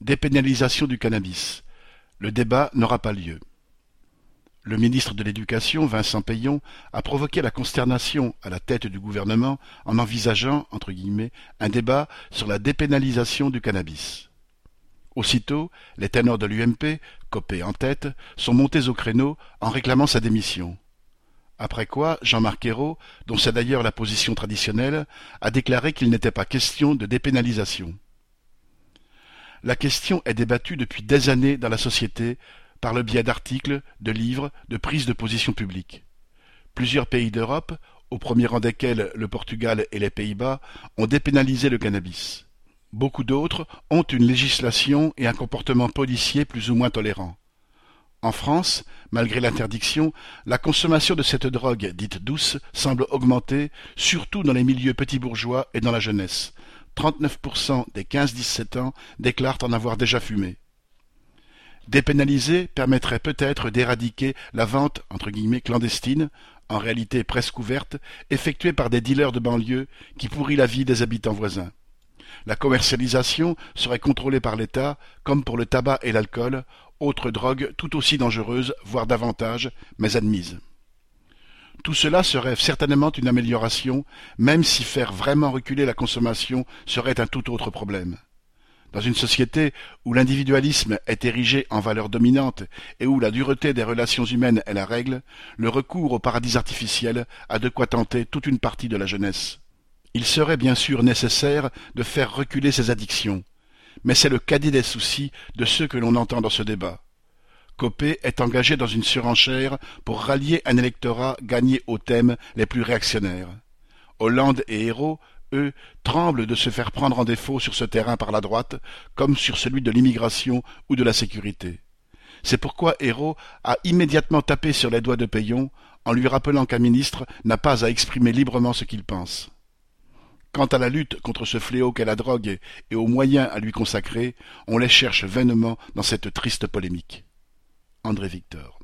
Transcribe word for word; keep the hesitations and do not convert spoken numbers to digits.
Dépénalisation du cannabis. Le débat n'aura pas lieu. Le ministre de l'Éducation, Vincent Peillon, a provoqué la consternation à la tête du gouvernement en envisageant, entre guillemets, un débat sur la dépénalisation du cannabis. Aussitôt, les ténors de l'U M P, Copé en tête, sont montés au créneau en réclamant sa démission. Après quoi, Jean-Marc Ayrault, dont c'est d'ailleurs la position traditionnelle, a déclaré qu'il n'était pas question de dépénalisation. La question est débattue depuis des années dans la société par le biais d'articles, de livres, de prises de position publiques. Plusieurs pays d'Europe, au premier rang desquels le Portugal et les Pays-Bas, ont dépénalisé le cannabis. Beaucoup d'autres ont une législation et un comportement policier plus ou moins tolérants. En France, malgré l'interdiction, la consommation de cette drogue dite douce semble augmenter, surtout dans les milieux petits bourgeois et dans la jeunesse. trente-neuf pour cent des quinze à dix-sept ans déclarent en avoir déjà fumé. Dépénaliser permettrait peut-être d'éradiquer la vente entre guillemets clandestine, en réalité presque ouverte, effectuée par des dealers de banlieue qui pourrit la vie des habitants voisins. La commercialisation serait contrôlée par l'État, comme pour le tabac et l'alcool, autres drogues tout aussi dangereuses, voire davantage, mais admises. Tout cela serait certainement une amélioration, même si faire vraiment reculer la consommation serait un tout autre problème. Dans une société où l'individualisme est érigé en valeur dominante et où la dureté des relations humaines est la règle, le recours au paradis artificiel a de quoi tenter toute une partie de la jeunesse. Il serait bien sûr nécessaire de faire reculer ces addictions, mais c'est le cadet des soucis de ceux que l'on entend dans ce débat. Copé est engagé dans une surenchère pour rallier un électorat gagné aux thèmes les plus réactionnaires. Hollande et Ayrault, eux, tremblent de se faire prendre en défaut sur ce terrain par la droite, comme sur celui de l'immigration ou de la sécurité. C'est pourquoi Ayrault a immédiatement tapé sur les doigts de Peillon, en lui rappelant qu'un ministre n'a pas à exprimer librement ce qu'il pense. Quant à la lutte contre ce fléau qu'est la drogue et aux moyens à lui consacrer, on les cherche vainement dans cette triste polémique. André Victor.